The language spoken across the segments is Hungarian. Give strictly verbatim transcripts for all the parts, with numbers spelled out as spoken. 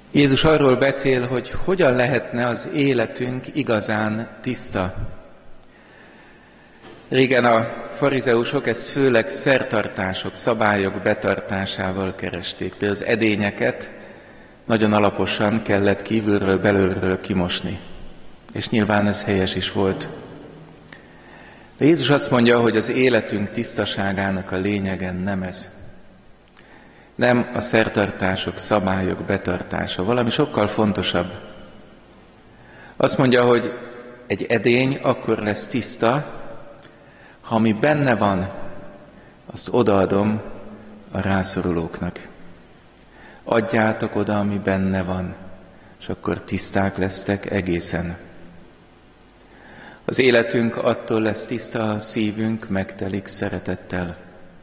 Jézus arról beszél, hogy hogyan lehetne az életünk igazán tiszta. Régen a farizeusok ezt főleg szertartások, szabályok betartásával keresték. De az edényeket nagyon alaposan kellett kívülről, belülről kimosni. És nyilván ez helyes is volt. De Jézus azt mondja, hogy az életünk tisztaságának a lényege nem ez. Nem a szertartások, szabályok betartása, valami sokkal fontosabb. Azt mondja, hogy egy edény akkor lesz tiszta, ha ami benne van, azt odaadom a rászorulóknak. Adjátok oda, ami benne van, és akkor tiszták lesztek egészen. Az életünk attól lesz tiszta, a szívünk megtelik szeretettel.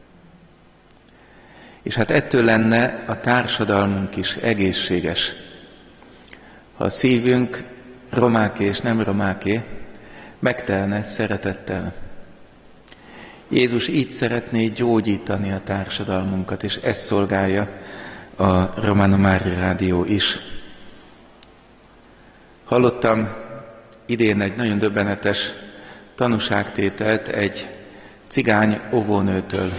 És hát ettől lenne a társadalmunk is egészséges. Ha a szívünk romáké és nem romáké, megtelne szeretettel. Jézus így szeretné gyógyítani a társadalmunkat, és ezt szolgálja a Romano Mária Rádió is. Hallottam idén egy nagyon döbbenetes tanúságtételt egy cigány óvónőtől,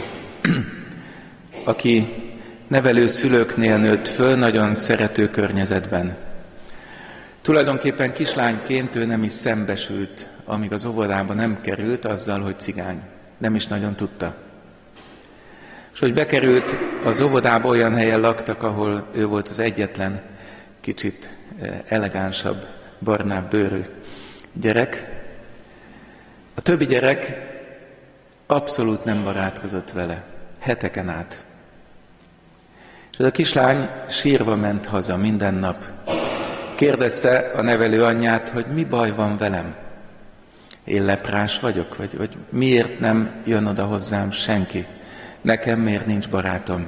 aki nevelőszülőknél nőtt föl, nagyon szerető környezetben. Tulajdonképpen kislányként ő nem is szembesült, amíg az óvodába nem került azzal, hogy cigány. Nem is nagyon tudta. És hogy bekerült az óvodába, olyan helyen laktak, ahol ő volt az egyetlen kicsit elegánsabb, barnább bőrű gyerek. A többi gyerek abszolút nem barátkozott vele, heteken át. És ez a kislány sírva ment haza minden nap. Kérdezte a nevelő anyját, hogy mi baj van velem. Én leprás vagyok, vagy, vagy miért nem jön oda hozzám senki? Nekem miért nincs barátom?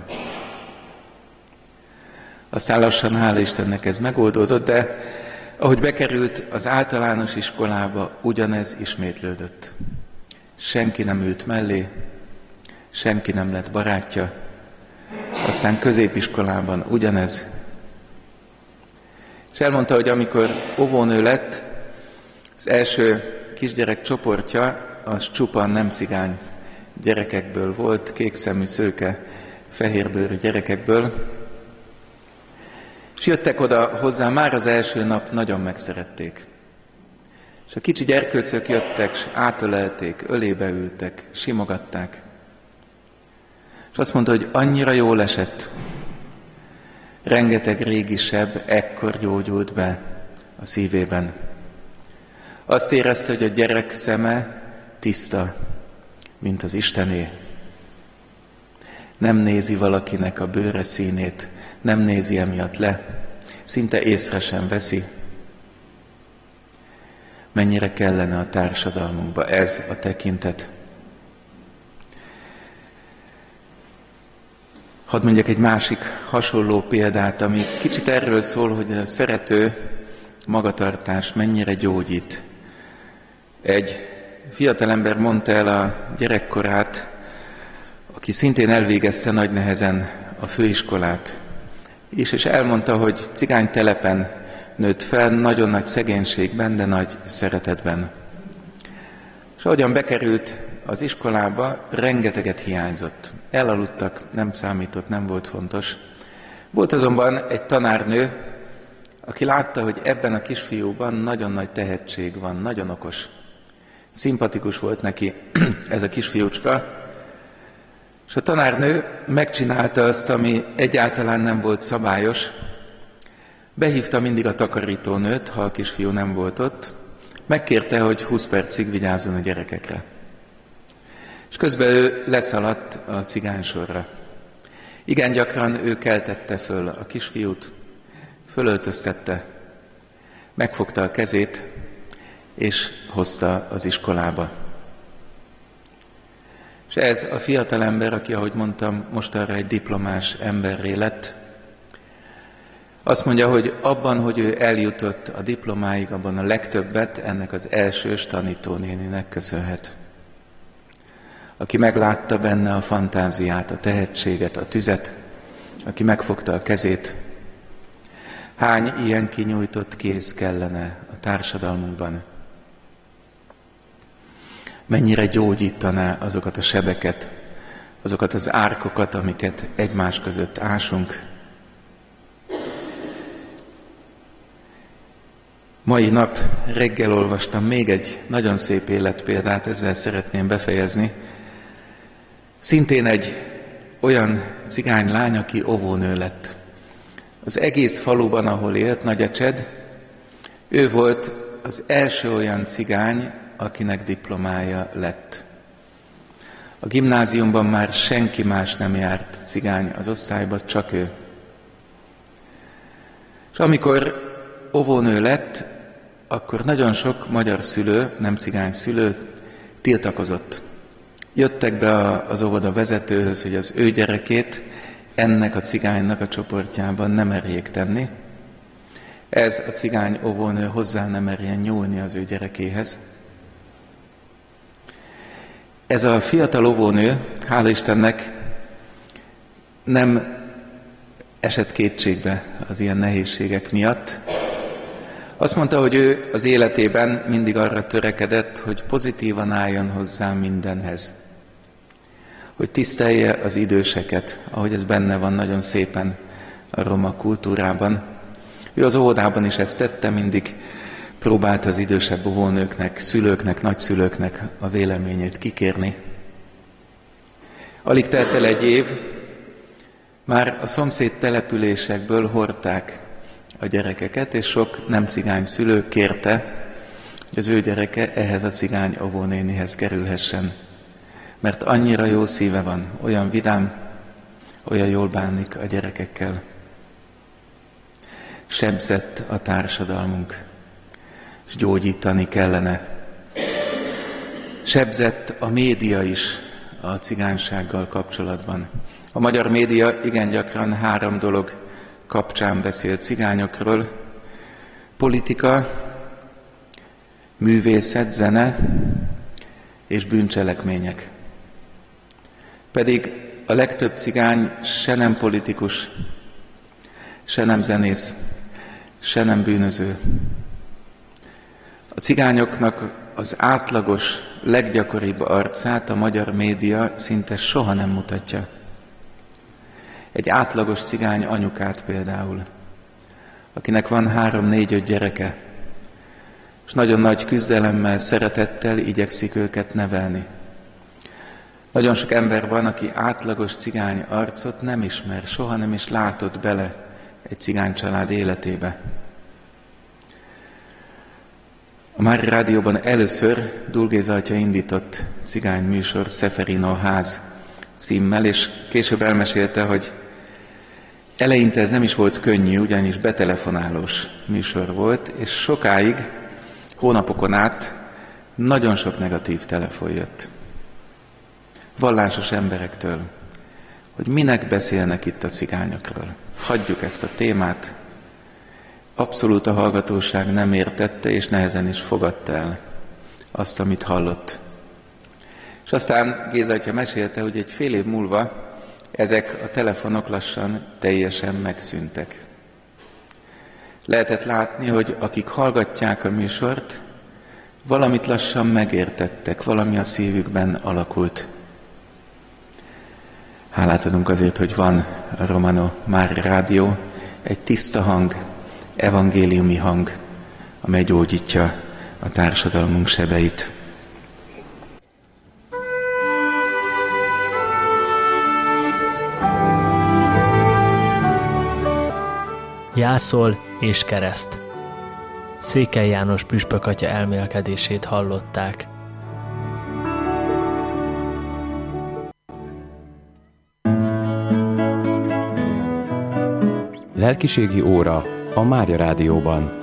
Aztán lassan, hála Istennek, ez megoldódott, de ahogy bekerült az általános iskolába, ugyanez ismétlődött. Senki nem ült mellé, senki nem lett barátja. Aztán középiskolában ugyanez. És elmondta, hogy amikor óvónő lett, az első kisgyerek csoportja az csupán nem cigány gyerekekből volt, kékszemű, szőke, fehérbőrű gyerekekből. És jöttek oda hozzá, már az első nap nagyon megszerették. És a kicsi gyerkőcök jöttek, és átölelték, ölébe ültek, simogatták. És azt mondta, hogy annyira jól esett. Rengeteg régi seb ekkor gyógyult be a szívében. Azt érezte, hogy a gyerek szeme tiszta, mint az Istené. Nem nézi valakinek a bőre színét, nem nézi emiatt le, szinte észre sem veszi. Mennyire kellene a társadalmunkba ez a tekintet. Hadd mondjak egy másik hasonló példát, ami kicsit erről szól, hogy a szerető magatartás mennyire gyógyít. Egy fiatalember mondta el a gyerekkorát, aki szintén elvégezte nagy nehezen a főiskolát. És, és elmondta, hogy cigánytelepen nőtt fel, nagyon nagy szegénységben, de nagy szeretetben. És ahogyan bekerült az iskolába, rengeteget hiányzott. Elaludtak, nem számított, nem volt fontos. Volt azonban egy tanárnő, aki látta, hogy ebben a kisfiúban nagyon nagy tehetség van, nagyon okos. Szimpatikus volt neki ez a kisfiúcska, és a tanárnő megcsinálta azt, ami egyáltalán nem volt szabályos. Behívta mindig a takarítónőt, ha a kisfiú nem volt ott, megkérte, hogy húsz percig vigyázzon a gyerekekre. És közben ő leszaladt a cigánysorra. Igen gyakran ő keltette föl a kisfiút, fölöltöztette, megfogta a kezét, és hozta az iskolába. És ez a fiatalember, aki, ahogy mondtam, mostanra egy diplomás emberré lett, azt mondja, hogy abban, hogy ő eljutott a diplomáig, abban a legtöbbet ennek az elsős tanítónéninek köszönhet. Aki meglátta benne a fantáziát, a tehetséget, a tüzet, aki megfogta a kezét. Hány ilyen kinyújtott kéz kellene a társadalmunkban? Mennyire gyógyítaná azokat a sebeket, azokat az árkokat, amiket egymás között ásunk? Mai nap reggel olvastam még egy nagyon szép életpéldát, ezzel szeretném befejezni. Szintén egy olyan cigány lány, aki óvónő lett. Az egész faluban, ahol élt, Nagyecsed, ő volt az első olyan cigány, akinek diplomája lett. A gimnáziumban már senki más nem járt cigány az osztályban, csak ő. És amikor óvónő lett, akkor nagyon sok magyar szülő, nem cigány szülő, tiltakozott. Jöttek be az óvoda vezetőhöz, hogy az ő gyerekét ennek a cigánynak a csoportjában nem merjék tenni. Ez a cigány óvónő hozzá nem merjen nyúlni az ő gyerekéhez. Ez a fiatal óvónő, hála Istennek, nem esett kétségbe az ilyen nehézségek miatt. Azt mondta, hogy ő az életében mindig arra törekedett, hogy pozitívan álljon hozzá mindenhez. Hogy tisztelje az időseket, ahogy ez benne van nagyon szépen a roma kultúrában. Ő az óvodában is ezt tette, mindig próbálta az idősebb óvónőknek, szülőknek, nagyszülőknek a véleményét kikérni. Alig telt el egy év, már a szomszéd településekből hordták a gyerekeket, és sok nem cigány szülő kérte, hogy az ő gyereke ehhez a cigány óvónénihez kerülhessen. Mert annyira jó szíve van, olyan vidám, olyan jól bánik a gyerekekkel. Sebzett a társadalmunk, és gyógyítani kellene. Sebzett a média is a cigánysággal kapcsolatban. A magyar média igen gyakran három dolog kapcsán beszél cigányokról: politika, művészet, zene és bűncselekmények. Pedig a legtöbb cigány se nem politikus, se nem zenész, se nem bűnöző. A cigányoknak az átlagos, leggyakoribb arcát a magyar média szinte soha nem mutatja. Egy átlagos cigány anyukát például, akinek van három-négy-öt gyereke, és nagyon nagy küzdelemmel, szeretettel igyekszik őket nevelni. Nagyon sok ember van, aki átlagos cigány arcot nem ismer, soha nem is látott bele egy cigány család életébe. A Mária Rádióban először Dul Géza atya indított cigány műsor Szeferino ház címmel, és később elmesélte, hogy eleinte ez nem is volt könnyű, ugyanis betelefonálós műsor volt, és sokáig, hónapokon át nagyon sok negatív telefon jött. Vallásos emberektől, hogy minek beszélnek itt a cigányokról. Hagyjuk ezt a témát. Abszolút a hallgatóság nem értette, és nehezen is fogadta el azt, amit hallott. És aztán Géza atya mesélte, hogy egy fél év múlva ezek a telefonok lassan teljesen megszűntek. Lehetett látni, hogy akik hallgatják a műsort, valamit lassan megértettek, valami a szívükben alakult. Hálát adunk azért, hogy van a Romano Mária Rádió, egy tiszta hang, evangéliumi hang, amely gyógyítja a társadalmunk sebeit. Jászol és kereszt. Székely János püspök atya elmélkedését hallották. Lelkiségi óra a Mária Rádióban.